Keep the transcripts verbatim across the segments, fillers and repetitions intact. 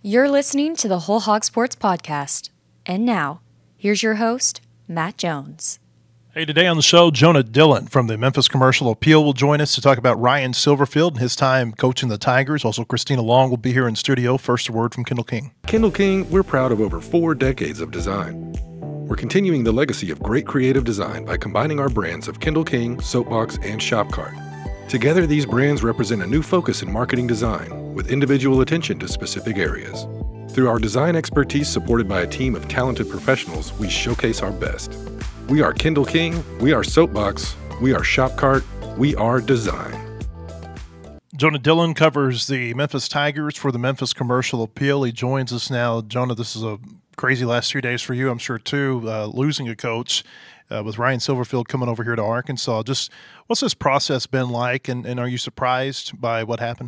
You're listening to the Whole Hog Sports Podcast. And now, here's your host, Matt Jones. Hey, today on the show, Jonah Dillon from the Memphis Commercial Appeal will join us to talk about Ryan Silverfield and his time coaching the Tigers. Also, Christina Long will be here in studio. First, a word from Kendall King. Kendall King, we're proud of over four decades of design. We're continuing the legacy of great creative design by combining our brands of Kendall King, Soapbox, and Shopcart. Together, these brands represent a new focus in marketing design, with individual attention to specific areas. Through our design expertise supported by a team of talented professionals, we showcase our best. We are Kendall King, we are Soapbox, we are Shopcart, we are design. Jonah Dillon covers the Memphis Tigers for the Memphis Commercial Appeal. He joins us now. Jonah, this is a crazy last few days for you, I'm sure, too, uh, losing a coach. Uh, with Ryan Silverfield coming over here to Arkansas. Just what's this process been like, and, and are you surprised by what happened?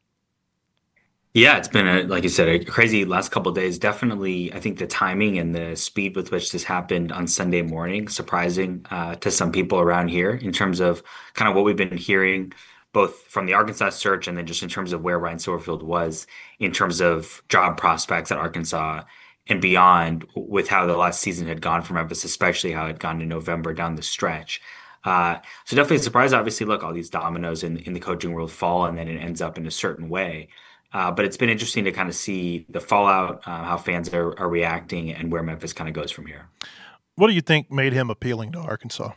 Yeah, it's been, a, like you said, a crazy last couple of days. Definitely, I think the timing and the speed with which this happened on Sunday morning, surprising uh, to some people around here in terms of kind of what we've been hearing, both from the Arkansas search and then just in terms of where Ryan Silverfield was in terms of job prospects at Arkansas and beyond, with how the last season had gone for Memphis, especially how it had gone in November down the stretch. Uh, so definitely a surprise. Obviously, look, all these dominoes in, in the coaching world fall, and then it ends up in a certain way. Uh, but it's been interesting to kind of see the fallout, uh, how fans are, are reacting, and where Memphis kind of goes from here. What do you think made him appealing to Arkansas?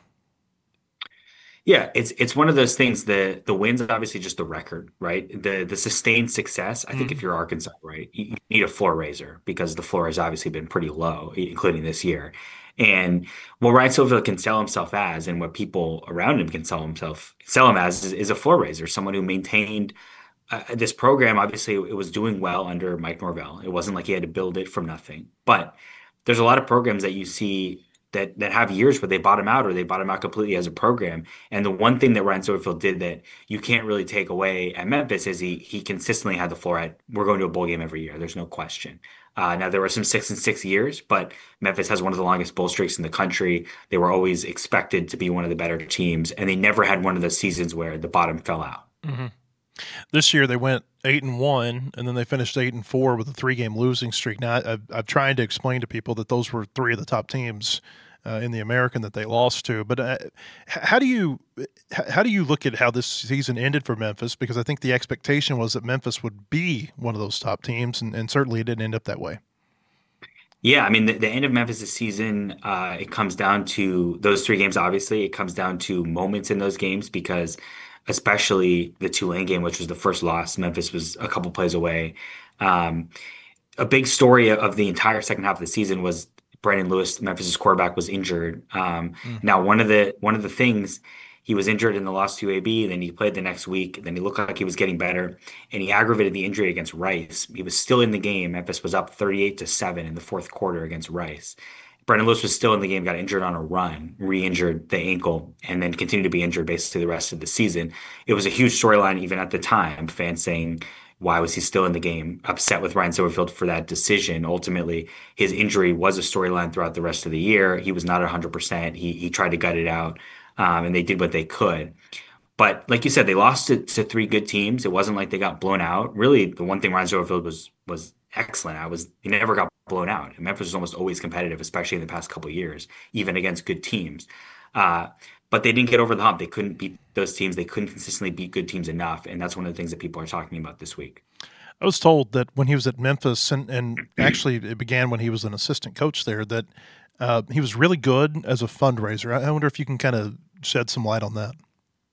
Yeah, it's it's one of those things. The the wins obviously just the record, right? The the sustained success. I think Mm. if you're Arkansas, right, you, you need a floor raiser because the floor has obviously been pretty low, including this year. And what Ryan Silverfield can sell himself as, and what people around him can sell himself sell him as, is, is a floor raiser, someone who maintained uh, this program. Obviously, it was doing well under Mike Norvell. It wasn't like he had to build it from nothing. But there's a lot of programs that you see that that have years where they bottom out or they bottom out completely as a program. And the one thing that Ryan Silverfield did that you can't really take away at Memphis is he he consistently had the floor at, we're going to a bowl game every year. There's no question. Uh, now there were some six and six years, but Memphis has one of the longest bowl streaks in the country. They were always expected to be one of the better teams, and they never had one of those seasons where the bottom fell out. Mm-hmm. This year they went eight and one, and then they finished eight and four with a three-game losing streak. Now I, I've, I've tried to explain to people that those were three of the top teams Uh, in the American that they lost to. But uh, how do you how do you look at how this season ended for Memphis? Because I think the expectation was that Memphis would be one of those top teams, and, and certainly it didn't end up that way. Yeah, I mean, the, the end of Memphis' season, uh, it comes down to those three games, obviously. It comes down to moments in those games because especially the Tulane game, which was the first loss, Memphis was a couple plays away. Um, a big story of the entire second half of the season was Brandon Lewis, Memphis' quarterback, was injured. Um, Mm. now, one of the one of the things, he was injured in the loss to U A B. Then he played the next week. Then he looked like he was getting better, and he aggravated the injury against Rice. He was still in the game. Memphis was up thirty-eight to seven in the fourth quarter against Rice. Brandon Lewis was still in the game, got injured on a run, re-injured the ankle, and then continued to be injured basically the rest of the season. It was a huge storyline even at the time. Fans saying, why was he still in the game? Upset with Ryan Silverfield for that decision. Ultimately, his injury was a storyline throughout the rest of the year. He was not one hundred percent. He he tried to gut it out, um, and they did what they could. But like you said, they lost to, to three good teams. It wasn't like they got blown out. Really, the one thing Ryan Silverfield was was excellent at was he never got blown out. And Memphis was almost always competitive, especially in the past couple of years, even against good teams. Uh, but they didn't get over the hump. They couldn't beat those teams. They couldn't consistently beat good teams enough. And that's one of the things that people are talking about this week. I was told that when he was at Memphis, and, and actually it began when he was an assistant coach there, that uh, he was really good as a fundraiser. I I wonder if you can kind of shed some light on that.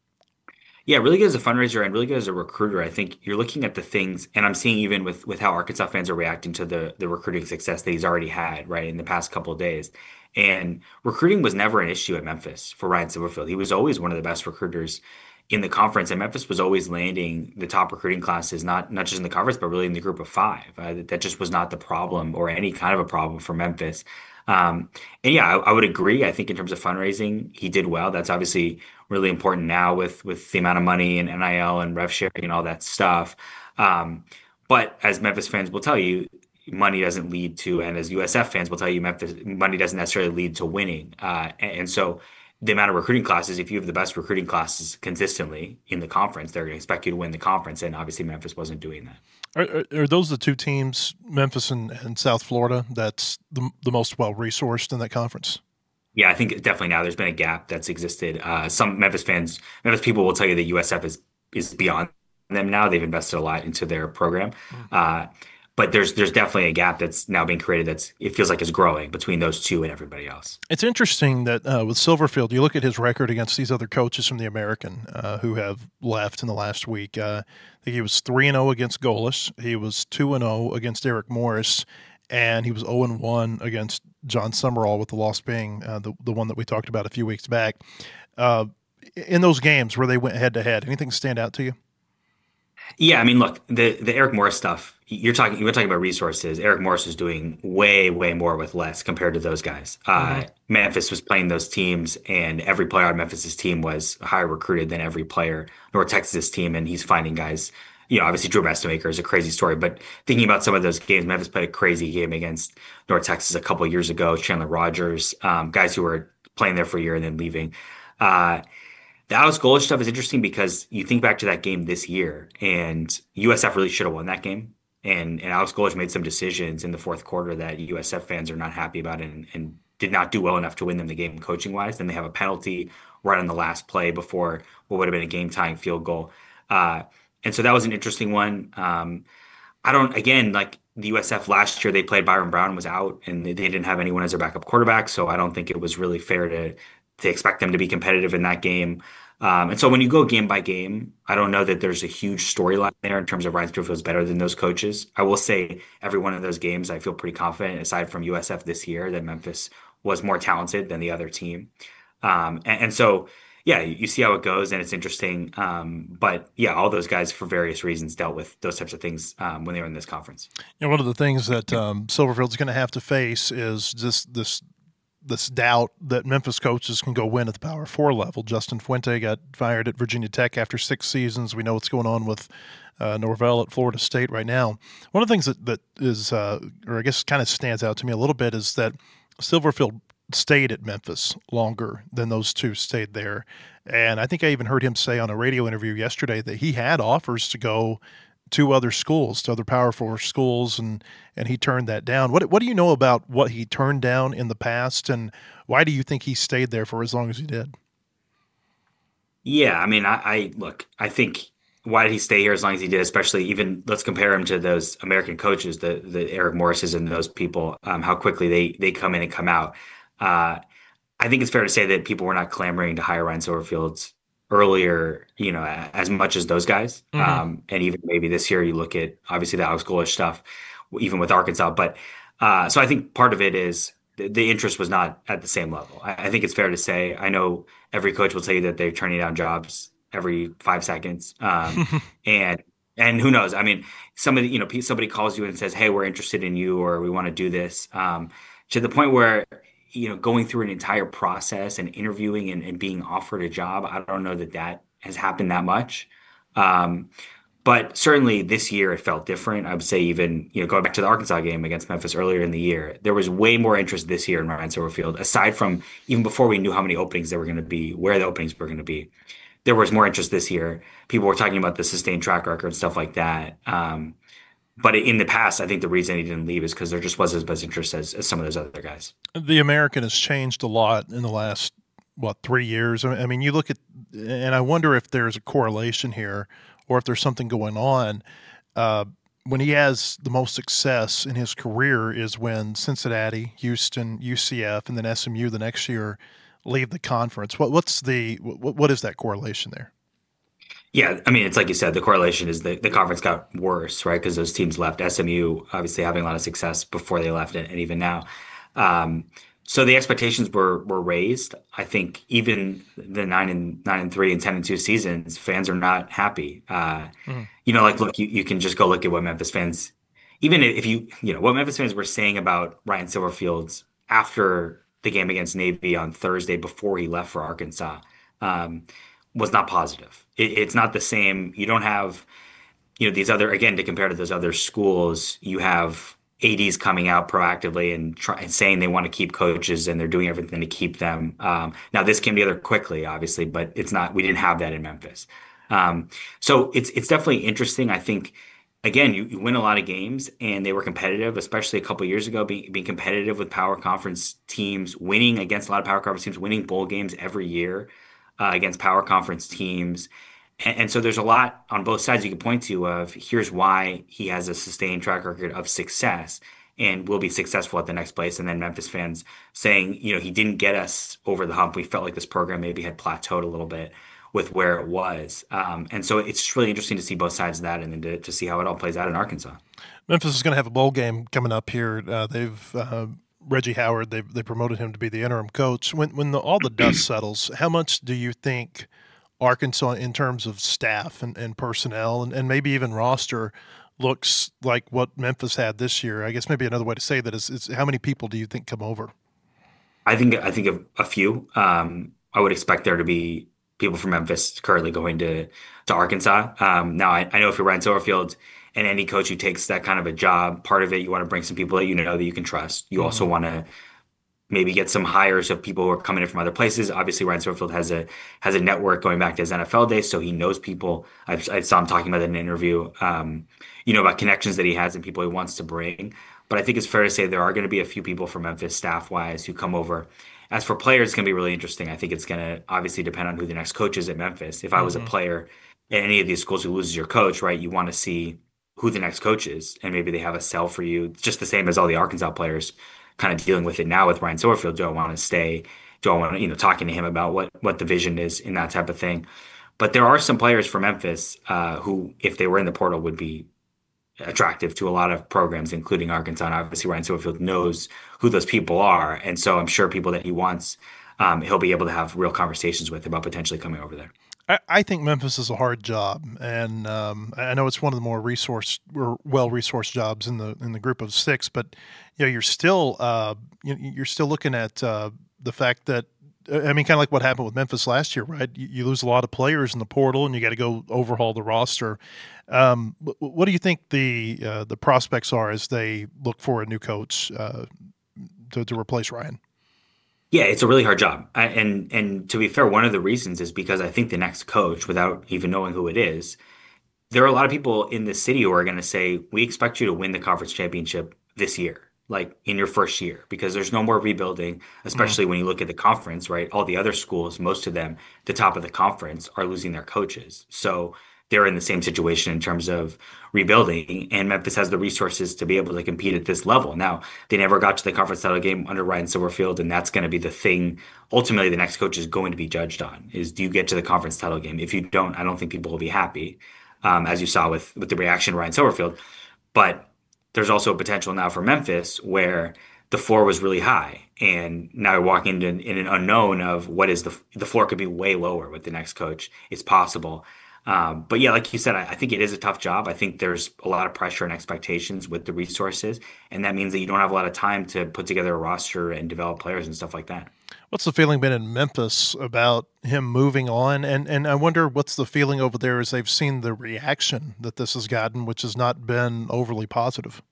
Yeah, really good as a fundraiser and really good as a recruiter. I think you're looking at the things, and I'm seeing even with with how Arkansas fans are reacting to the the recruiting success that he's already had, right, in the past couple of days. And recruiting was never an issue at Memphis for Ryan Silverfield. He was always one of the best recruiters in the conference, and Memphis was always landing the top recruiting classes, not not just in the conference, but really in the group of five. Uh, that that just was not the problem or any kind of a problem for Memphis. Um, and yeah, I, I would agree. I think in terms of fundraising, he did well. That's obviously really important now with with the amount of money and N I L and rev sharing and all that stuff. Um, but as Memphis fans will tell you, money doesn't lead to, and as U S F fans will tell you, Memphis money doesn't necessarily lead to winning. Uh, and, and so the amount of recruiting classes, if you have the best recruiting classes consistently in the conference, they're going to expect you to win the conference. And obviously Memphis wasn't doing that. Are, are, are those the two teams, Memphis and, and South Florida, that's the, the most well-resourced in that conference? Yeah, I think definitely now there's been a gap that's existed. Uh, some Memphis fans, Memphis people will tell you that U S F is is beyond them now. They've invested a lot into their program. Uh, but there's there's definitely a gap that's now being created that's it feels like is growing between those two and everybody else. It's interesting that uh, with Silverfield, you look at his record against these other coaches from the American uh, who have left in the last week. Uh, I think he was three and oh against Golis. He was two and oh against Eric Morris. And he was oh and one against John Summerall, with the loss being uh, the, the one that we talked about a few weeks back. Uh, in those games where they went head-to-head, anything stand out to you? Yeah, I mean, look, the the Eric Morris stuff, you're talking you're talking about resources. Eric Morris is doing way, way more with less compared to those guys. Uh, Memphis was playing those teams, and every player on Memphis's team was higher recruited than every player North Texas' team, and he's finding guys. You know, obviously Drew Mestemaker is a crazy story, but thinking about some of those games, Memphis played a crazy game against North Texas a couple of years ago. Chandler Rogers, um, guys who were playing there for a year and then leaving. Uh, the Alex Golesh stuff is interesting because you think back to that game this year, and U S F really should have won that game. And and Alex Golesh made some decisions in the fourth quarter that U S F fans are not happy about, and, and did not do well enough to win them the game coaching wise. Then they have a penalty right on the last play before what would have been a game tying field goal. Uh, And so that was an interesting one. Um, I don't, again, like the U S F last year, they played Byron Brown was out and they, they didn't have anyone as their backup quarterback. So I don't think it was really fair to to expect them to be competitive in that game. Um, and so when you go game by game, I don't know that there's a huge storyline there in terms of Ryan Silverfield's better than those coaches. I will say every one of those games, I feel pretty confident, aside from U S F this year, that Memphis was more talented than the other team. Um, and, and so yeah, you see how it goes, and it's interesting. Um, but yeah, all those guys, for various reasons, dealt with those types of things um, when they were in this conference. You know, one of the things that um, Silverfield's going to have to face is just this this doubt that Memphis coaches can go win at the Power Four level. Justin Fuente got fired at Virginia Tech after six seasons. We know what's going on with uh, Norvell at Florida State right now. One of the things that that is, uh, or I guess, kind of stands out to me a little bit is that Silverfield stayed at Memphis longer than those two stayed there. And I think I even heard him say on a radio interview yesterday that he had offers to go to other schools, to other Power Four schools, and and he turned that down. What what do you know about what he turned down in the past, and why do you think he stayed there for as long as he did? Yeah, I mean, I, I look, I think why did he stay here as long as he did, especially even let's compare him to those American coaches, the the Eric Morrises and those people, um, how quickly they they come in and come out. Uh, I think it's fair to say that people were not clamoring to hire Ryan Silverfield earlier, you know, as much as those guys. Mm-hmm. Um, and even maybe this year, you look at obviously the Alex Golesh stuff, even with Arkansas. But uh, so I think part of it is the, the interest was not at the same level. I, I think it's fair to say. I know every coach will tell you that they're turning down jobs every five seconds, um, and and who knows? I mean, somebody you know somebody calls you and says, "Hey, we're interested in you," or "We want to do this," um, to the point where, you know, going through an entire process and interviewing and, and being offered a job. I don't know that that has happened that much. Um, but certainly this year it felt different. I would say even, you know, going back to the Arkansas game against Memphis earlier in the year, there was way more interest this year in Ryan Silverfield, aside from even before we knew how many openings there were going to be, where the openings were going to be. There was more interest this year. People were talking about the sustained track record, stuff like that. Um, But in the past, I think the reason he didn't leave is because there just wasn't as much interest as, as some of those other guys. The American has changed a lot in the last, what, three years? I mean, you look at, and I wonder if there's a correlation here or if there's something going on. Uh, when he has the most success in his career is when Cincinnati, Houston, U C F, and then S M U the next year leave the conference. What, what's the, what, what is that correlation there? Yeah, I mean, it's like you said, the correlation is the, the conference got worse, right? Because those teams left. S M U obviously having a lot of success before they left, and, and even now. Um, so the expectations were were raised. I think even the nine and nine and three and ten and two seasons, fans are not happy. Uh, mm. You know, like look, you, you can just go look at what Memphis fans, even if you you know what Memphis fans were saying about Ryan Silverfield after the game against Navy on Thursday before he left for Arkansas. Um, was not positive. It, it's not the same. You don't have, you know, these other, again, to compare to those other schools, you have, A Ds coming out proactively and, try, and saying they want to keep coaches and they're doing everything to keep them. Um, now this came together quickly, obviously, but it's not. We didn't have that in Memphis. Um, so it's it's definitely interesting. I think again, you, you win a lot of games and they were competitive, especially a couple of years ago, being being competitive with power conference teams, winning against a lot of power conference teams, winning bowl games every year uh, against power conference teams. And, and so there's a lot on both sides you can point to of here's why he has a sustained track record of success and will be successful at the next place. And then Memphis fans saying, you know, he didn't get us over the hump. We felt like this program maybe had plateaued a little bit with where it was. Um, and so it's just really interesting to see both sides of that and then to, to see how it all plays out in Arkansas. Memphis is going to have a bowl game coming up here. Uh, they've uh, Reggie Howard, they they promoted him to be the interim coach. When when the, all the dust settles, how much do you think Arkansas, in terms of staff and, and personnel and, and maybe even roster, looks like what Memphis had this year? I guess maybe another way to say that is, is how many people do you think come over? I think I think of a few. Um, I would expect there to be people from Memphis currently going to to Arkansas. Um, now, I, I know if you're Ryan Silverfield and any coach who takes that kind of a job, part of it, you want to bring some people that you know that you can trust. You mm-hmm. also want to maybe get some hires of people who are coming in from other places. Obviously, Ryan Silverfield has a has a network going back to his N F L days, so he knows people. I've, I saw him talking about that in an interview, um, you know, about connections that he has and people he wants to bring. But I think it's fair to say there are going to be a few people from Memphis staff-wise who come over. As for players, it's going to be really interesting. I think it's going to obviously depend on who the next coach is at Memphis. If I was mm-hmm. a player at any of these schools who loses your coach, right, you want to see who the next coach is, and maybe they have a sell for you, just the same as all the Arkansas players kind of dealing with it now with Ryan Silverfield. Do I want to stay? Do I want to, you know, talking to him about what, what the vision is in that type of thing? But there are some players from Memphis uh, who, if they were in the portal, would be attractive to a lot of programs, including Arkansas. And obviously, Ryan Silverfield knows who those people are. And so I'm sure people that he wants, um, he'll be able to have real conversations with about potentially coming over there. I, I think Memphis is a hard job. And um, I know it's one of the more resource or well-resourced jobs in the in the group of six, but you know, you're still uh, you're still looking at uh, the fact that, I mean, kind of like what happened with Memphis last year, right? You, you lose a lot of players in the portal, and you got to go overhaul the roster. Um, what do you think the uh, the prospects are as they look for a new coach uh, to, to replace Ryan? Yeah, it's a really hard job, I, and and to be fair, one of the reasons is because I think the next coach, without even knowing who it is, there are a lot of people in the city who are going to say, "We expect you to win the conference championship this year." Like in your first year, because there's no more rebuilding, especially mm-hmm. when you look at the conference, right? All the other schools, most of them, the top of the conference, are losing their coaches. So they're in the same situation in terms of rebuilding, and Memphis has the resources to be able to compete at this level. Now, they never got to the conference title game under Ryan Silverfield, and that's going to be the thing ultimately the next coach is going to be judged on, is do you get to the conference title game? If you don't, I don't think people will be happy, um, as you saw with, with the reaction to Ryan Silverfield. But there's also a potential now for Memphis where the floor was really high, and now you're walking in, in an unknown of what is the the floor could be way lower with the next coach. It's possible. Um, but yeah, like you said, I, I think it is a tough job. I think there's a lot of pressure and expectations with the resources, and that means that you don't have a lot of time to put together a roster and develop players and stuff like that. What's the feeling been in Memphis about him moving on? And and I wonder what's the feeling over there as they've seen the reaction that this has gotten, which has not been overly positive.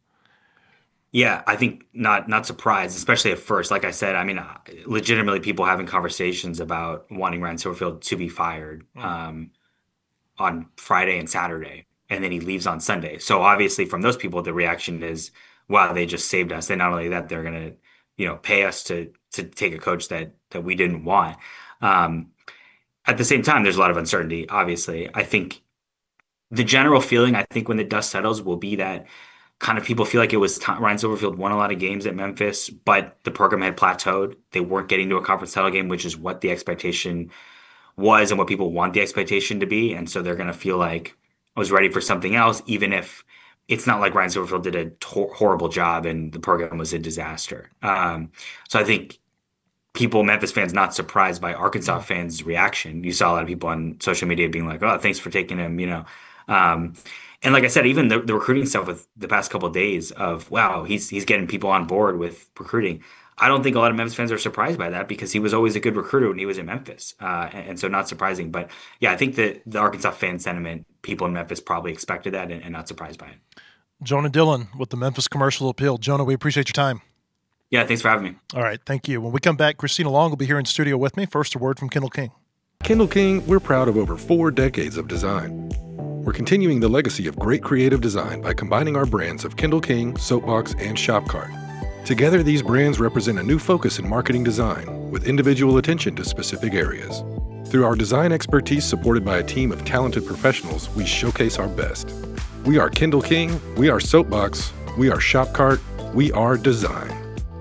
Yeah, I think not not surprised, especially at first. Like I said, I mean, legitimately people having conversations about wanting Ryan Silverfield to be fired um, on Friday and Saturday, and then he leaves on Sunday. So obviously from those people, the reaction is, wow, they just saved us. And not only that, they're going to, you know, pay us to to take a coach that that we didn't want. Um, at the same time, there's a lot of uncertainty, obviously. I think the general feeling, I think when the dust settles, will be that kind of people feel like it was time. Ryan Silverfield won a lot of games at Memphis, but the program had plateaued. They weren't getting to a conference title game, which is what the expectation was and what people want the expectation to be. And so they're going to feel like I was ready for something else, even if it's not like Ryan Silverfield did a to- horrible job and the program was a disaster. Um, so I think people, Memphis fans, not surprised by Arkansas fans' reaction. You saw a lot of people on social media being like, "Oh, thanks for taking him," you know. Um, and like I said, even the, the recruiting stuff with the past couple of days of, wow, he's he's getting people on board with recruiting. I don't think a lot of Memphis fans are surprised by that because he was always a good recruiter when he was in Memphis. Uh, and, and so not surprising. But yeah, I think that the Arkansas fan sentiment, people in Memphis probably expected that and, and not surprised by it. Jonah Dillon with the Memphis Commercial Appeal. Jonah, we appreciate your time. Yeah, thanks for having me. All right, thank you. When we come back, Christina Long will be here in studio with me. First, a word from Kendall King. Kendall King, we're proud of over four decades of design. We're continuing the legacy of great creative design by combining our brands of Kendall King, Soapbox, and Shopcart. Together, these brands represent a new focus in marketing design with individual attention to specific areas. Through our design expertise supported by a team of talented professionals, we showcase our best. We are Kendall King, we are Soapbox, we are Shopcart, we are design.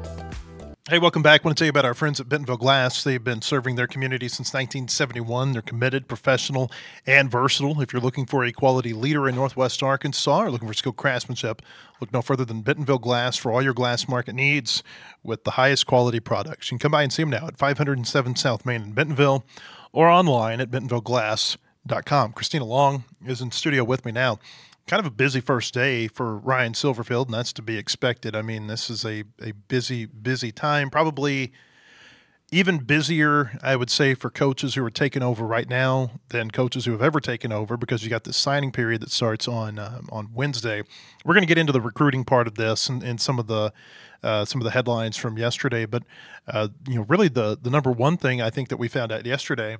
Hey, welcome back. I want to tell you about our friends at Bentonville Glass. They've been serving their community since nineteen seventy-one. They're committed, professional, and versatile. If you're looking for a quality leader in Northwest Arkansas or looking for skilled craftsmanship, look no further than Bentonville Glass for all your glass market needs with the highest quality products. You can come by and see them now at five oh seven South Main in Bentonville or online at bentonville glass dot com. Christina Long is in studio with me now. Kind of a busy first day for Ryan Silverfield, and that's to be expected. I mean, this is a, a busy, busy time. Probably even busier, I would say, for coaches who are taking over right now than coaches who have ever taken over, because you got this signing period that starts on uh, on Wednesday. We're going to get into the recruiting part of this and, and some of the uh, some of the headlines from yesterday. But uh, you know, really the the number one thing I think that we found out yesterday,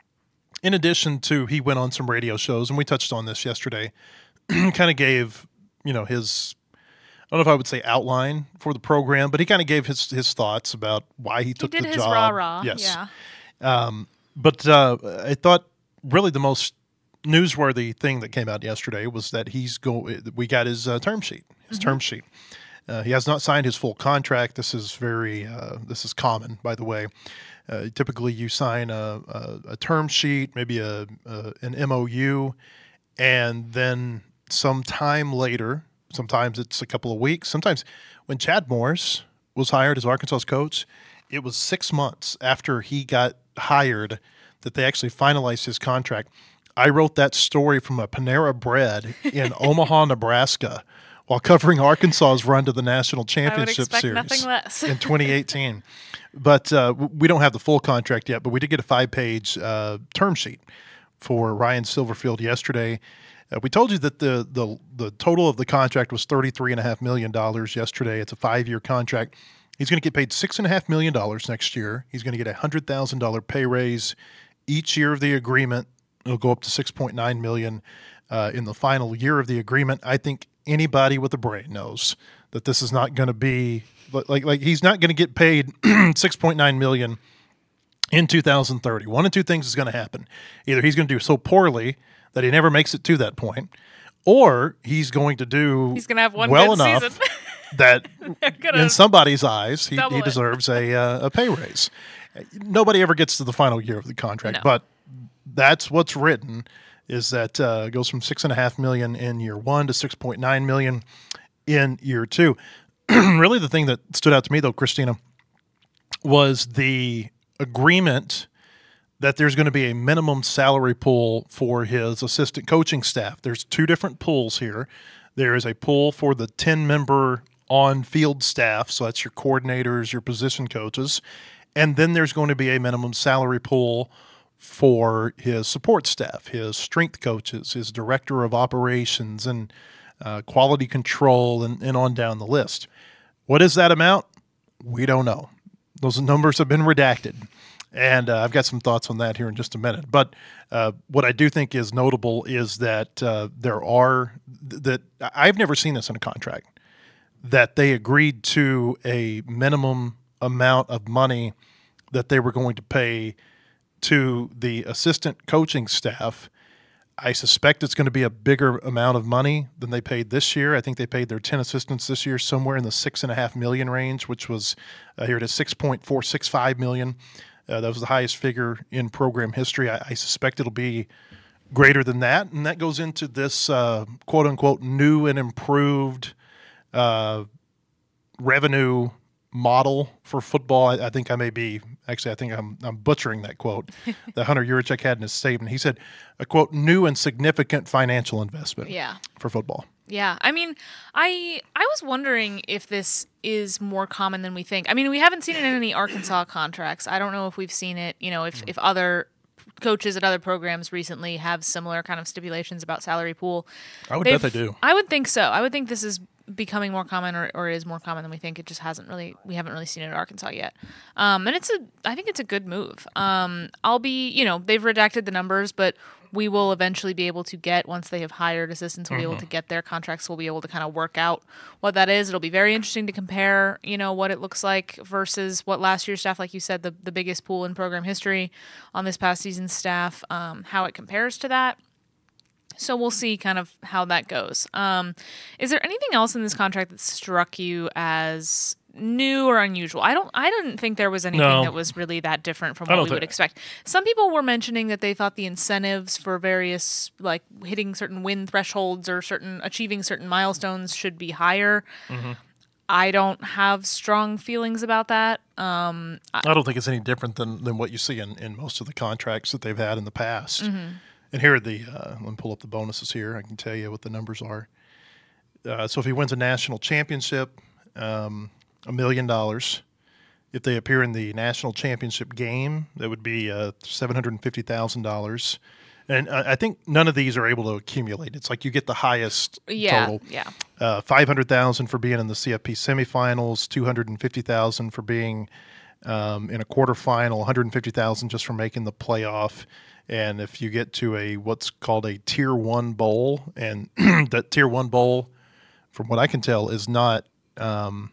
in addition to he went on some radio shows, and we touched on this yesterday. Kind of gave, you know, his, I don't know if I would say outline for the program, but he kind of gave his his thoughts about why he took he did the his job. rah-rah. Yes. Yeah. Um, but uh, I thought really the most newsworthy thing that came out yesterday was that he's go. We got his uh, term sheet. His mm-hmm. term sheet. Uh, he has not signed his full contract. This is very. Uh, this is common, by the way. Uh, typically, you sign a, a, a term sheet, maybe a, a an M O U, and then some time later, sometimes it's a couple of weeks. Sometimes when Chad Morris was hired as Arkansas's coach, it was six months after he got hired that they actually finalized his contract. I wrote that story from a Panera Bread in Omaha, Nebraska, while covering Arkansas's run to the national championship I would expect series nothing less. in twenty eighteen. But uh, we don't have the full contract yet, but we did get a five-page uh, term sheet for Ryan Silverfield yesterday. Uh, we told you that the, the the total of the contract was thirty-three point five million dollars yesterday. It's a five-year contract. He's going to get paid six point five million dollars next year. He's going to get a one hundred thousand dollars pay raise each year of the agreement. It'll go up to six point nine million dollars uh, in the final year of the agreement. I think anybody with a brain knows that this is not going to be like like he's not going to get paid six point nine million dollars in two thousand thirty. One of two things is going to happen. Either he's going to do so poorly that he never makes it to that point, or he's going to do he's going to have one well good enough season. that in somebody's eyes he, he it. deserves a uh, a pay raise. Nobody ever gets to the final year of the contract, No. but that's what's written. Is that uh, goes from six and a half million in year one to six point nine million in year two. Really, the thing that stood out to me, though, Christina, was the agreement that there's going to be a minimum salary pool for his assistant coaching staff. There's two different pools here. There is a pool for the ten-member on-field staff, so that's your coordinators, your position coaches, and then there's going to be a minimum salary pool for his support staff, his strength coaches, his director of operations, and uh, quality control, and, and on down the list. What is that amount? We don't know. Those numbers have been redacted. And uh, I've got some thoughts on that here in just a minute. But uh, what I do think is notable is that uh, there are that I've never seen this in a contract, that they agreed to a minimum amount of money that they were going to pay to the assistant coaching staff. I suspect it's going to be a bigger amount of money than they paid this year. I think they paid their ten assistants this year somewhere in the six and a half million range, which was uh, here it is six point four six five million. Uh, that was the highest figure in program history. I, I suspect it'll be greater than that, and that goes into this uh, quote unquote new and improved uh, revenue model for football. I, I think I may be actually. I think I'm I'm butchering that quote that Hunter Yurachek had in his statement. He said, "A quote new and significant financial investment." Yeah. For football. Yeah, I mean, I I was wondering if this is more common than we think. I mean, we haven't seen it in any Arkansas contracts. I don't know if we've seen it, you know, if, if other coaches at other programs recently have similar kind of stipulations about salary pool. I would They've- bet they do. I would think so. I would think this is becoming more common, or, or is more common than we think. It just hasn't really, we haven't really seen it in Arkansas yet. Um, and it's a, I think it's a good move. Um, I'll be, you know, they've redacted the numbers, but we will eventually be able to get, once they have hired assistants, we'll be able to get their contracts. We'll be able to kind of work out what that is. It'll be very interesting to compare, you know, what it looks like versus what last year's staff, like you said, the, the biggest pool in program history on this past season's staff, um, how it compares to that. So we'll see kind of how that goes. Um, is there anything else in this contract that struck you as new or unusual? I don't. I didn't think there was anything No. that was really that different from I what don't we would think- expect. Some people were mentioning that they thought the incentives for various, like hitting certain win thresholds or certain achieving certain milestones, should be higher. Mm-hmm. I don't have strong feelings about that. Um, I don't think it's any different than, than what you see in, in most of the contracts that they've had in the past. Mm-hmm. And here are the, uh, let me pull up the bonuses here. I can tell you what the numbers are. Uh, so if he wins a national championship, um, a million dollars. If they appear in the national championship game, that would be uh, seven hundred fifty thousand dollars. And uh, I think none of these are able to accumulate. It's like you get the highest yeah, total. yeah, Uh, five hundred thousand dollars for being in the C F P semifinals, two hundred fifty thousand dollars for being um, in a quarterfinal, one hundred fifty thousand dollars just for making the playoff. And if you get to a what's called a tier one bowl, and that tier one bowl, from what I can tell, is not um,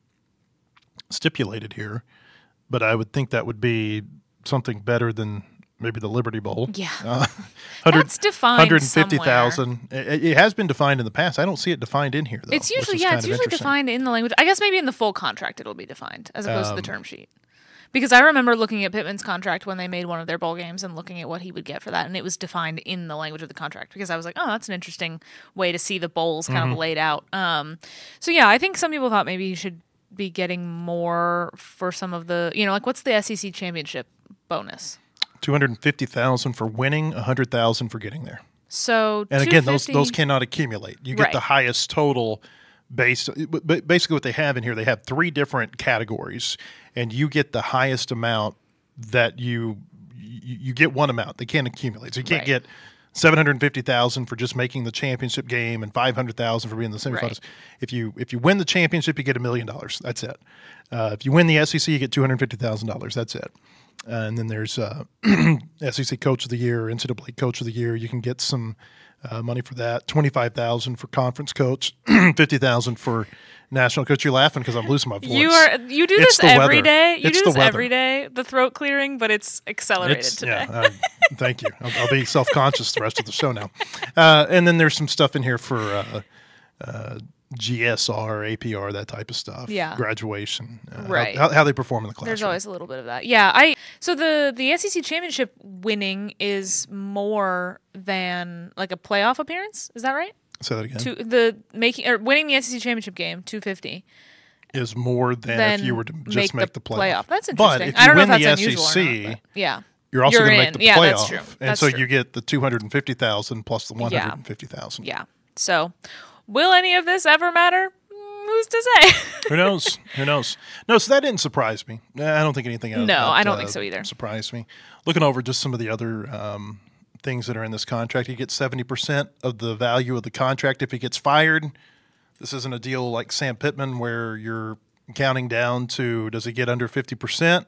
stipulated here, but I would think that would be something better than maybe the Liberty Bowl. yeah. Uh, That's defined one hundred fifty thousand. It, it has been defined in the past. I don't see it defined in here, though. It's which usually is yeah, kind it's of usually interesting. defined in the language. I guess maybe in the full contract it'll be defined as opposed to the Um, term sheet. Because I remember looking at Pittman's contract when they made one of their bowl games and looking at what he would get for that, and it was defined in the language of the contract. Because I was like, oh, that's an interesting way to see the bowls kind Mm-hmm. of laid out. Um, so yeah, I think some people thought maybe he should be getting more for some of the, you know, like what's the S E C championship bonus? two hundred fifty thousand for winning, one hundred thousand for getting there. So And again, those two hundred fifty those cannot accumulate. You get Right. the highest total based. But basically, what they have in here, they have three different categories, and you get the highest amount that you you, you get one amount. They can't accumulate. So you can't Right. get seven hundred fifty thousand for just making the championship game and five hundred thousand for being in the semifinals. Right. If you if you win the championship, you get a million dollars. That's it. Uh, if you win the S E C, you get two hundred fifty thousand dollars. That's it. Uh, and then there's uh, S E C Coach of the Year, N C double A Coach of the Year. You can get some uh, money for that. Twenty-five thousand for Conference Coach, fifty thousand for National Coach. You're laughing because I'm losing my voice. You are you do It's this the every weather. day. You It's do the this weather. every day. The throat clearing, but it's accelerated It's, today. yeah, uh, thank you. I'll, I'll be self-conscious the rest of the show now. Uh, and then there's some stuff in here for uh, uh, G S R, A P R, that type of stuff. Yeah. Graduation. Uh, how- Right. How, how they perform in the classroom. There's always a little bit of that. Yeah, I so the the S E C championship winning is more than like a playoff appearance. Is that right? Say that again. To the making or winning the S E C championship game, two fifty. Is more than Then if you were to just make, the, playoff. That's But interesting. if I you don't know win if that's the unusual S E C, or not, but yeah. you're also You're going to make in. the Yeah, playoff. that's true. And That's so true. you get the two hundred fifty thousand plus the one hundred fifty thousand. Yeah. So, will any of this ever matter? Mm, Who's to say? Who knows? Who knows? No, so that didn't surprise me. I don't think anything else. No, I don't think so either. Surprised me. Looking over just some of the other um, things that are in this contract, he gets seventy percent of the value of the contract if he gets fired. This isn't a deal like Sam Pittman where you're counting down to does he get under fifty percent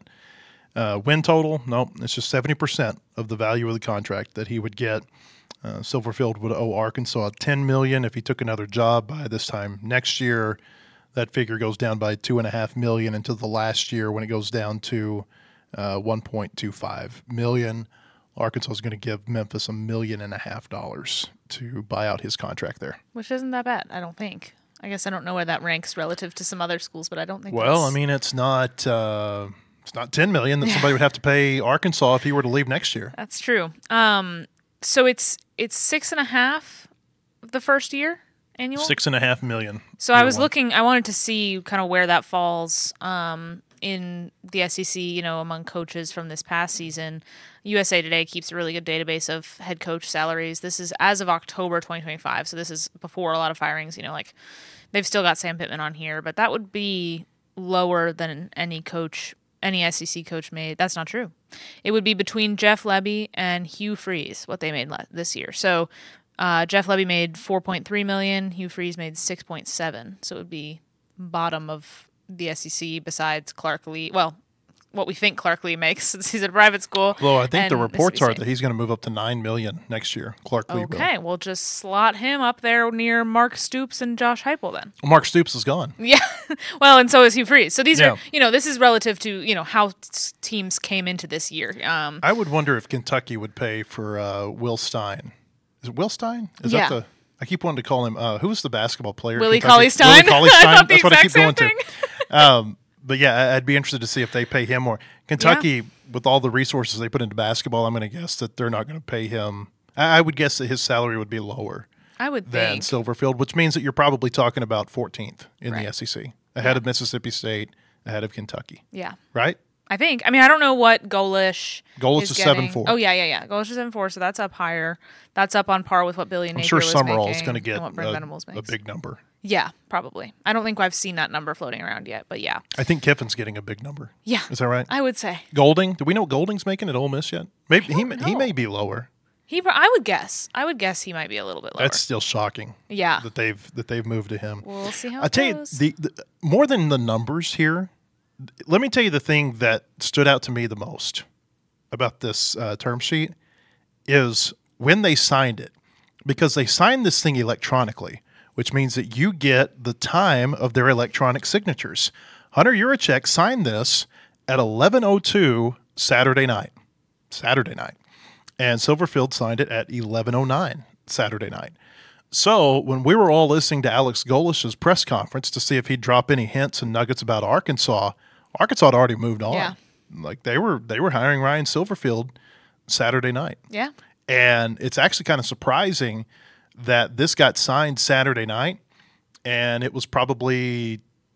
uh, win total? No, it's just seventy percent of the value of the contract that he would get. Uh, Silverfield would owe Arkansas ten million dollars if he took another job by this time next year. That figure goes down by two and a half million until the last year when it goes down to uh, one point two five million. Arkansas is going to give Memphis a million and a half dollars to buy out his contract there. Which isn't that bad, I don't think. I guess I don't know where that ranks relative to some other schools, but I don't think. Well, I that's- mean, it's not uh, it's not ten million that somebody would have to pay Arkansas if he were to leave next year. that's true. Um, so it's it's six and a half the first year annual. Six and a half million. So I year was one. looking. I wanted to see kind of where that falls um, in the S E C. You know, among coaches from this past season. U S A Today keeps a really good database of head coach salaries. This is as of October twenty twenty-five. So this is before a lot of firings. You know, like they've still got Sam Pittman on here, but that would be lower than any coach any S E C coach made. That's not true. It would be between Jeff Lebby and Hugh Freeze what they made la- this year. So uh, Jeff Lebby made four point three million dollars. Hugh Freeze made six point seven. So it would be bottom of the S E C besides Clark Lee. Well, what we think Clark Lee makes since he's at a private school. Well, I think the and reports Mississippi are that he's going to move up to nine million dollars next year. Clark Lee will. Okay, we'll just slot him up there near Mark Stoops and Josh Heupel then. Well, Mark Stoops is gone. Yeah, well, and so is Hugh Freeze. So these Yeah. are, you know, this is relative to, you know, how t- teams came into this year. Um, I would wonder if Kentucky would pay for uh, Will Stein. Is it Will Stein? Is Yeah. that the? I keep wanting to call him. Uh, who's the basketball player? at Willie Kentucky? Cauley-Stein? Willie Cauley-Stein. I thought the That's what I keep exact going same to. Um, but yeah, I'd be interested to see if they pay him more. Kentucky, with all the resources they put into basketball, I'm going to guess that they're not going to pay him. I I would guess that his salary would be lower I would than think. Silverfield, which means that you're probably talking about fourteenth in Right. the S E C, ahead of Mississippi State, ahead of Kentucky, Yeah. right? I think. I mean, I don't know what Golish Golish is is getting. seven four. Oh, yeah, yeah, yeah. Golish is seven four, so that's up higher. That's up on par with what Billy I'm Napier sure was Summerall is making going to get and what Brent a, Venables a makes. big number. Yeah, probably. I don't think I've seen that number floating around yet, but yeah. I think Kiffin's getting a big number. Yeah. Is that right? I would say. Golding? Do we know what Golding's making at Ole Miss yet? Maybe he don't he know. may be lower. He, pro- I would guess. I would guess he might be a little bit lower. That's still shocking. Yeah. That they've that they've moved to him. We'll see how I it tell goes. you, the, the more than the numbers here. Let me tell you the thing that stood out to me the most about this uh, term sheet is when they signed it, because they signed this thing electronically, which means that you get the time of their electronic signatures. Hunter Yurachek signed this at eleven oh two Saturday night. Saturday night. And Silverfield signed it at eleven oh nine Saturday night. So when we were all listening to Alex Golish's press conference to see if he'd drop any hints and nuggets about Arkansas, Arkansas had already moved on. Yeah. Like they were they were hiring Ryan Silverfield Saturday night. Yeah. And it's actually kind of surprising that this got signed Saturday night, and it was probably,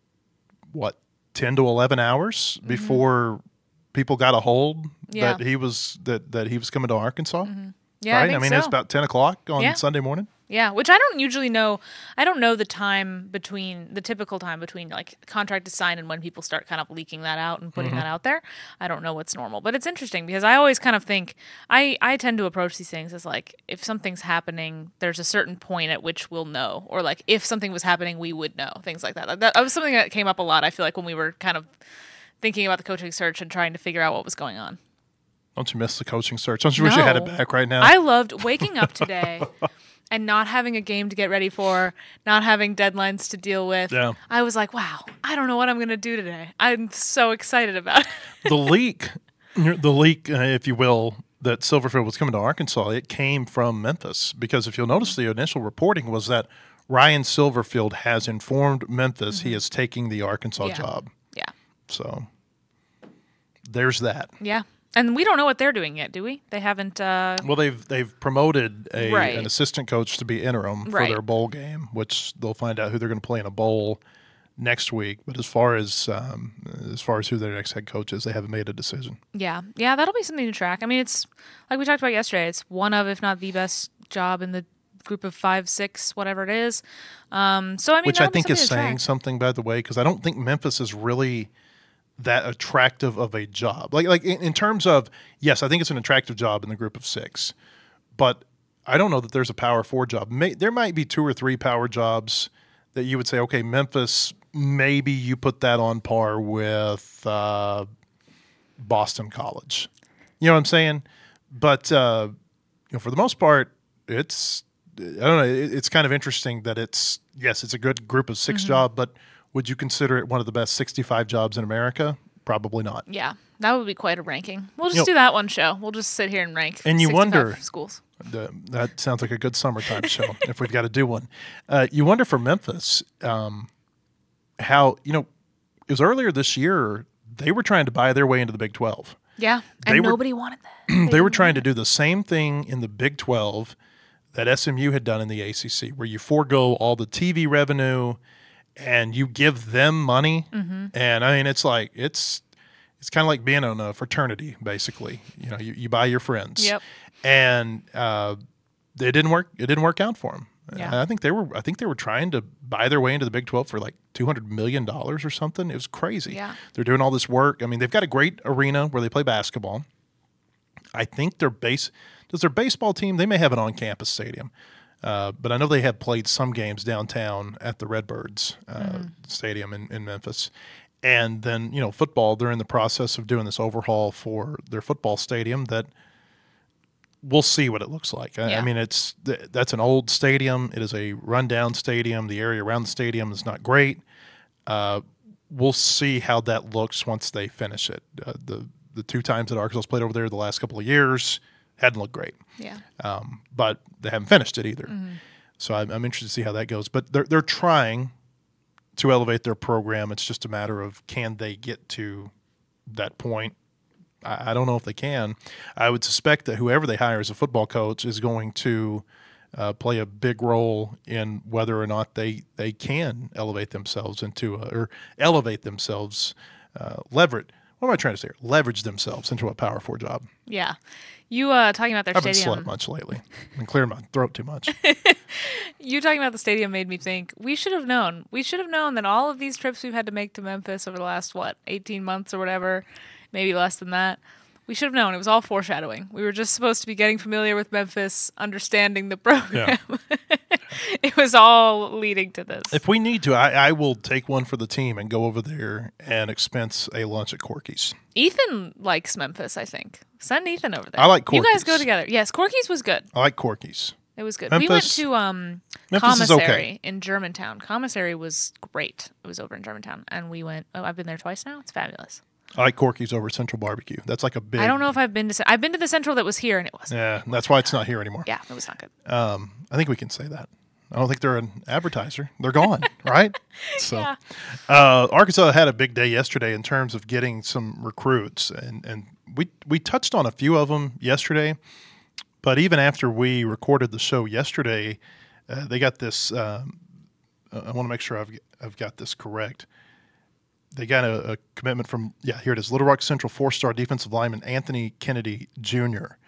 what, ten to eleven hours Mm-hmm. before people got a hold Yeah. that he was that, that he was coming to Arkansas. Yeah, right? I think mean, so. it's about ten o'clock on Yeah. Sunday morning. Yeah, which I don't usually know. I don't know the time between the typical time between like contract is signed and when people start kind of leaking that out and putting that out there. I don't know what's normal, but it's interesting because I always kind of think I I tend to approach these things as like if something's happening, there's a certain point at which we'll know, or like if something was happening, we would know, things like that. Like that, that was something that came up a lot. I feel like when we were kind of thinking about the coaching search and trying to figure out what was going on. Don't you miss the coaching search? Don't you wish you had it No. back right now? I loved waking up today and not having a game to get ready for, not having deadlines to deal with. Yeah. I was like, wow, I don't know what I'm going to do today. I'm so excited about it. the leak, the leak, uh, if you will, that Silverfield was coming to Arkansas, it came from Memphis. Because if you'll notice, the initial reporting was that Ryan Silverfield has informed Memphis he is taking the Arkansas Yeah. job. Yeah. So there's that. Yeah. And we don't know what they're doing yet, do we? They haven't. Uh, Well, they've they've promoted a, Right. an assistant coach to be interim for Right. their bowl game, which they'll find out who they're going to play in a bowl next week. But as far as um, as far as who their next head coach is, they haven't made a decision. yeah. Yeah, that'll be something to track. I mean, it's like we talked about yesterday. It's one of, if not the best job in the group of five, six, whatever it is. Um, so, I mean, Which I that'll be think is something to saying track. something, by the way, because I don't think Memphis is really that attractive of a job. Like, like in, in terms of, yes, I think it's an attractive job in the group of six, but I don't know that there's a power four job. May, there might be two or three power jobs that you would say, okay, Memphis, maybe you put that on par with uh, Boston College. You know what I'm saying? But uh, you know, for the most part, it's I don't know. It, it's kind of interesting that it's yes, it's a good group of six job, but would you consider it one of the best sixty-five jobs in America? Probably not. Yeah, that would be quite a ranking. We'll just You know- do that one show. We'll just sit here and rank. And you sixty-five wonder- schools. The, that sounds like a good summertime show if we've got to do one. Uh, you wonder for Memphis um, how you know it was earlier this year they were trying to buy their way into the Big twelve. Yeah, They and were- nobody wanted that. They were trying to do the same thing in the Big twelve that S M U had done in the A C C, where you forego all the T V revenue and you give them money. And I mean, it's like it's it's kind of like being in a fraternity, basically. You know, you, you buy your friends. Yep. And uh, it didn't work. It didn't work out for them. Yeah. I think they were. I think they were trying to buy their way into the Big twelve for like two hundred million dollars or something. It was crazy. Yeah. They're doing all this work. I mean, they've got a great arena where they play basketball. I think their base does their baseball team. They may have an on-campus stadium, uh, but I know they have played some games downtown at the Redbirds uh, mm-hmm. Stadium in, in Memphis. And then, you know, football, they're in the process of doing this overhaul for their football stadium that we'll see what it looks like. I, yeah. I mean, it's that's an old stadium. It is a rundown stadium. The area around the stadium is not great. Uh, we'll see how that looks once they finish it. Uh, the the two times that Arkansas played over there the last couple of years hadn't looked great. Yeah. Um, but they haven't finished it either. Mm-hmm. So I'm, I'm interested to see how that goes. But they're they're trying to elevate their program. It's just a matter of can they get to that point. I, I don't know if they can. I would suspect that whoever they hire as a football coach is going to uh, play a big role in whether or not they, they can elevate themselves into a, or elevate themselves, uh, leverage. What am I trying to say here? Leverage themselves into a Power Four job. Yeah. You uh, talking about their I stadium. haven't slept much lately. I've been clearing my throat too much. You talking about the stadium made me think we should have known. We should have known that all of these trips we've had to make to Memphis over the last, what, eighteen months or whatever, maybe less than that. We should have known. It was all foreshadowing. We were just supposed to be getting familiar with Memphis, understanding the program. Yeah. It was all leading to this. If we need to, I, I will take one for the team and go over there and expense a lunch at Corky's. Ethan likes Memphis, I think. Send Ethan over there. I like Corky's. You guys go together. Yes, Corky's was good. I like Corky's. It was good. Memphis, we went to um, Memphis Commissary is okay. in Germantown. Commissary was great. It was over in Germantown. And we went, oh, I've been there twice now. It's fabulous. I like Corky's over Central Barbecue. That's like a big... I don't know if I've been to... I've been to the Central that was here, and it wasn't. Yeah, that's why it's not here anymore. Yeah, it was not good. Um, I think we can say that. I don't think they're an advertiser. They're gone, right? So, yeah. uh, Arkansas had a big day yesterday in terms of getting some recruits, and, and we we touched on a few of them yesterday. But even after we recorded the show yesterday, uh, they got this. Um, I want to make sure I've I've got this correct. They got a, a commitment from yeah here it is Little Rock Central four-star defensive lineman Anthony Kennedy Junior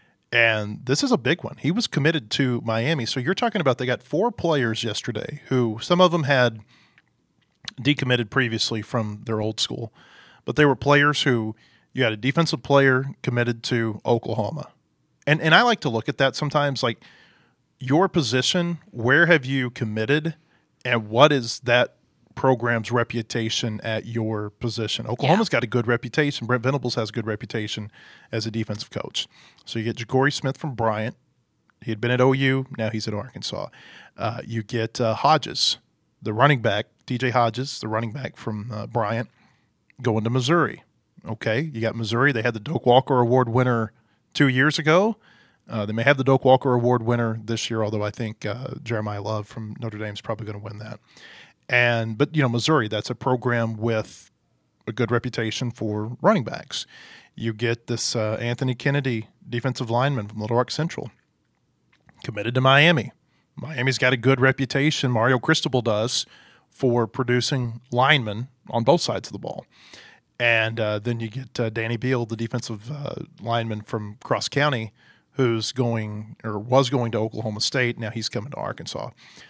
And this is a big one. He was committed to Miami. So you're talking about they got four players yesterday who some of them had decommitted previously from their old school. But they were players who you had a defensive player committed to Oklahoma. And and I like to look at that sometimes, like your position, where have you committed, and what is that program's reputation at your position? Oklahoma's yeah. got a good reputation. Brent Venables has a good reputation as a defensive coach. So you get Ja'Cory Smith from Bryant. He had been at O U. Now he's at Arkansas. Uh, you get uh, Hodges, the running back, D J Hodges, the running back from uh, Bryant, going to Missouri. Okay, you got Missouri. They had the Doak Walker Award winner two years ago. Uh, they may have the Doak Walker Award winner this year, although I think uh, Jeremiah Love from Notre Dame is probably going to win that. And but you know Missouri, that's a program with a good reputation for running backs. You get this uh, Anthony Kennedy, defensive lineman from Little Rock Central, committed to Miami. Miami's got a good reputation. Mario Cristobal does for producing linemen on both sides of the ball. And uh, then you get uh, Danny Beal, the defensive uh, lineman from Cross County, who's going or was going to Oklahoma State. Now he's coming to Arkansas.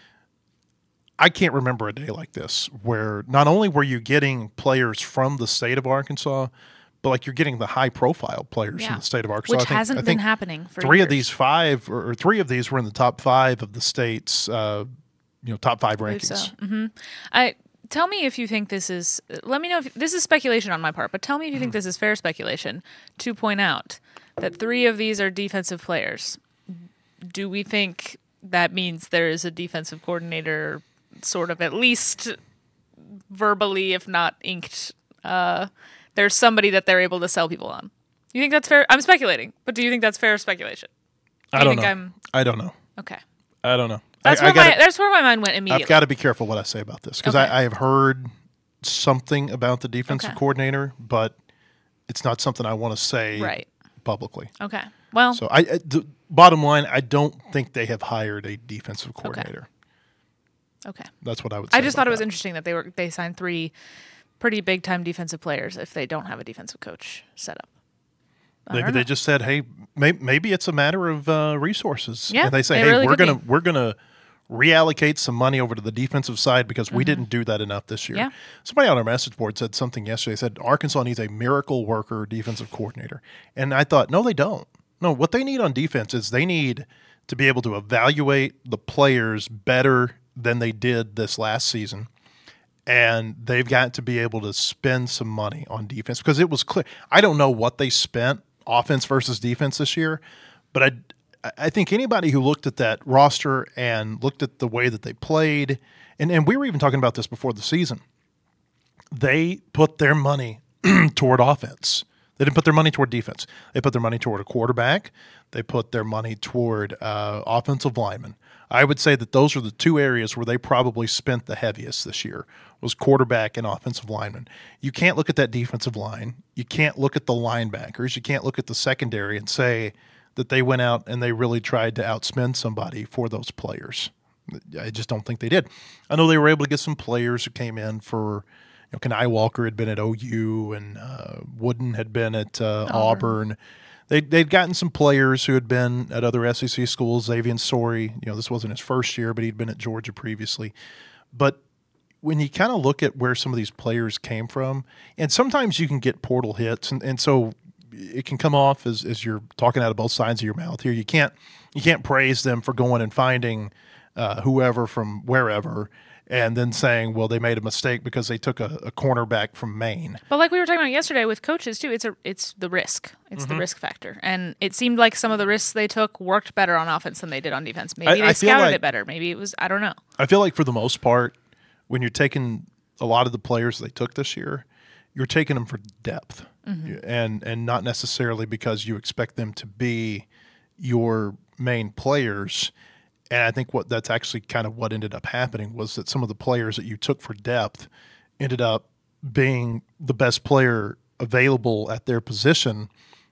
I can't remember a day like this where not only were you getting players from the state of Arkansas, but like you're getting the high-profile players yeah. from the state of Arkansas. Which I think, hasn't I been think happening for three years. of these five, or, or three of these were in the top five of the state's, uh, you know, top five rankings. So. Mm-hmm. I tell me if you think this is. Let me know if this is speculation on my part, but tell me if you think this is fair speculation to point out that three of these are defensive players. Do we think that means there is a defensive coordinator, sort of at least verbally, if not inked? Uh, there's somebody that they're able to sell people on. You think that's fair? I'm speculating, but do you think that's fair speculation? Do I don't think know. I'm... I don't know. Okay. I don't know. That's, I, where, I gotta, my, that's where my mind went immediately. I've got to be careful what I say about this because okay. I, I have heard something about the defensive okay. coordinator, but it's not something I want to say right. publicly. Okay. Well, so I, I the bottom line, I don't think they have hired a defensive coordinator. Okay. okay. That's what I would say. I just thought it was that. interesting that they were they signed three pretty big time defensive players if they don't have a defensive coach set up. Maybe they just said, "Hey, may, maybe it's a matter of uh, resources." Yeah, and they say, it "Hey, really we're could gonna be. we're gonna reallocate some money over to the defensive side because we didn't do that enough this year. Yeah. Somebody on our message board said something yesterday. Said Arkansas needs a miracle worker defensive coordinator. And I thought, no, they don't. No, what they need on defense is they need to be able to evaluate the players better than they did this last season. And they've got to be able to spend some money on defense because it was clear. I don't know what they spent offense versus defense this year, but I I think anybody who looked at that roster and looked at the way that they played, and, and we were even talking about this before the season, they put their money toward offense. They didn't put their money toward defense. They put their money toward a quarterback. They put their money toward uh, offensive linemen. I would say that those are the two areas where they probably spent the heaviest this year, was quarterback and offensive linemen. You can't look at that defensive line. You can't look at the linebackers. You can't look at the secondary and say that they went out and they really tried to outspend somebody for those players. I just don't think they did. I know they were able to get some players who came in for, you know, Kenai Walker had been at O U and uh, Wooden had been at uh, Auburn. Auburn. They, they'd gotten some players who had been at other S E C schools. Xavier Sorey, you know, this wasn't his first year, but he'd been at Georgia previously. But when you kind of look at where some of these players came from, and sometimes you can get portal hits, and, and so it can come off as, as you're talking out of both sides of your mouth here. You can't you can't praise them for going and finding uh, whoever from wherever and then saying, well, they made a mistake because they took a, a cornerback from Maine. But like we were talking about yesterday with coaches too, it's a it's the risk. It's mm-hmm. the risk factor. And it seemed like some of the risks they took worked better on offense than they did on defense. Maybe I, they I scouted like, it better. Maybe it was, I don't know. I feel like for the most part, when you're taking a lot of the players they took this year, you're taking them for depth. Mm-hmm. and and not necessarily because you expect them to be your main players. And I think what that's actually kind of what ended up happening was that some of the players that you took for depth ended up being the best player available at their position,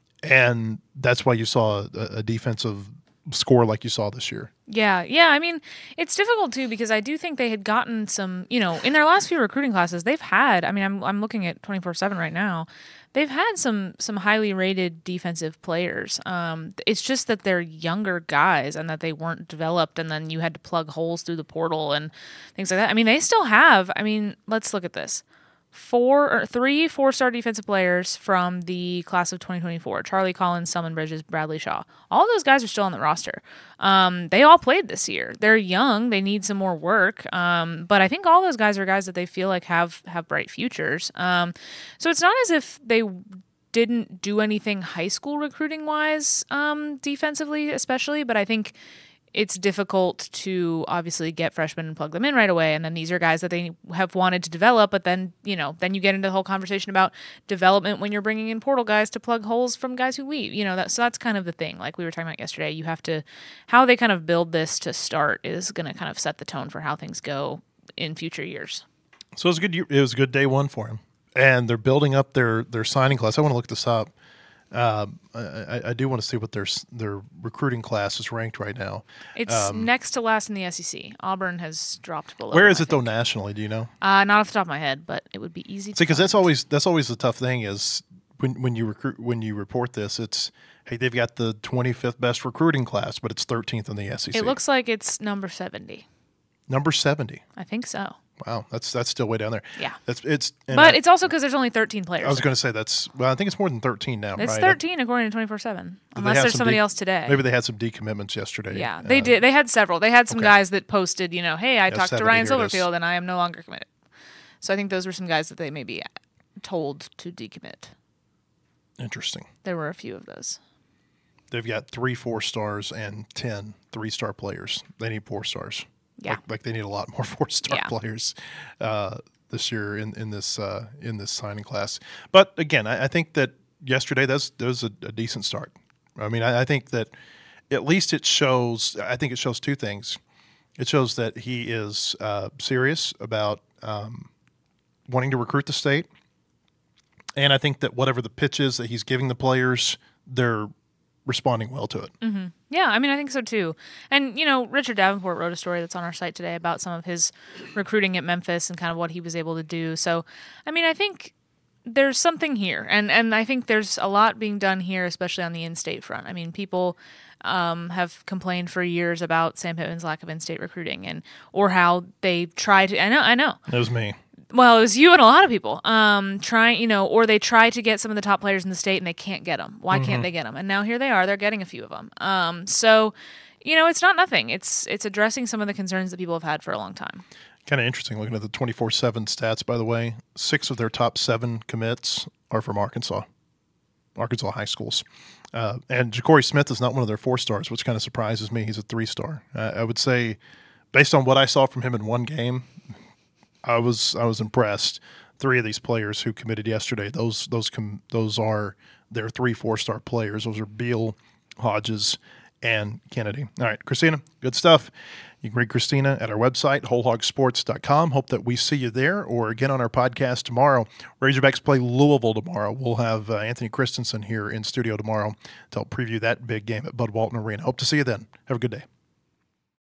and that's why you saw a, a defensive score like you saw this year. Yeah, yeah. I mean, it's difficult too because I do think they had gotten some, you know, in their last few recruiting classes, they've had. I mean, I'm I'm looking at twenty-four seven right now. They've had some some highly rated defensive players. Um, it's just that they're younger guys and that they weren't developed, and then you had to plug holes through the portal and things like that. I mean, they still have. I mean, let's look at this. Four or three four-star defensive players from the class of twenty twenty-four: Charlie Collins, Selman Bridges, Bradley Shaw. All those guys are still on the roster. Um, they all played this year. They're young. They need some more work. Um, but I think all those guys are guys that they feel like have have bright futures. Um, so it's not as if they didn't do anything high school recruiting wise, um, defensively, especially. But I think it's difficult to obviously get freshmen and plug them in right away. And then these are guys that they have wanted to develop, but then, you know, then you get into the whole conversation about development when you're bringing in portal guys to plug holes from guys who leave, you know, that, so that's kind of the thing. Like we were talking about yesterday, you have to, how they kind of build this to start is going to kind of set the tone for how things go in future years. So it was a good, it was a good day one for him, and they're building up their, their signing class. I want to look this up. Um, I, I do want to see what their their recruiting class is ranked right now. It's um, next to last in the S E C. Auburn has dropped below. Where is them, it though nationally? Do you know? Uh, not off the top of my head, but it would be easy. See, because that's always that's always the tough thing is when when you recruit when you report this, it's hey they've got the twenty-fifth best recruiting class, but it's thirteenth in the S E C. It looks like it's number seventy. Number seventy. I think so. Wow, that's that's still way down there. Yeah, that's it's. But I, it's also because there's only thirteen players. I was going to say that's. Well, I think it's more than thirteen now. It's right? thirteen according to twenty-four seven. Unless there's somebody de- else today. Maybe they had some decommitments yesterday. Yeah, they uh, did. They had several. They had some okay. guys that posted, you know, hey, I yeah, talked to Ryan Silverfield and I am no longer committed. So I think those were some guys that they may be told to decommit. Interesting. There were a few of those. They've got three four stars and ten three-star players. They need four stars. Yeah, like, like they need a lot more four-star yeah. players uh, this year in in this uh, in this signing class. But again, I, I think that yesterday that's that was a, a decent start. I mean, I, I think that at least it shows. I think it shows two things. It shows that he is uh, serious about um, wanting to recruit the state, and I think that whatever the pitch is that he's giving the players, they're responding well to it. Mm-hmm. Yeah, I mean, I think so too. And, you know, Richard Davenport wrote a story that's on our site today about some of his recruiting at Memphis and kind of what he was able to do. So, I mean, I think there's something here. And, and I think there's a lot being done here, especially on the in-state front. I mean, people um, have complained for years about Sam Pittman's lack of in-state recruiting, and or how they try to. I know, I know. It was me. Well, it was you and a lot of people um, trying, you know, or they try to get some of the top players in the state and they can't get them. Why mm-hmm. can't they get them? And now here they are. They're getting a few of them. Um, so, you know, it's not nothing. It's it's addressing some of the concerns that people have had for a long time. Kind of interesting looking at the twenty-four seven stats, by the way. Six of their top seven commits are from Arkansas, Arkansas high schools. Uh, and Ja'Cory Smith is not one of their four stars, which kind of surprises me. He's a three-star. Uh, I would say, based on what I saw from him in one game, I was I was impressed. Three of these players who committed yesterday, those those com- those are their three four-star players. Those are Beal, Hodges, and Kennedy. All right, Christina, good stuff. You can read Christina at our website, whole hog sports dot com. Hope that we see you there or again on our podcast tomorrow. Razorbacks play Louisville tomorrow. We'll have uh, Anthony Christensen here in studio tomorrow to help preview that big game at Bud Walton Arena. Hope to see you then. Have a good day.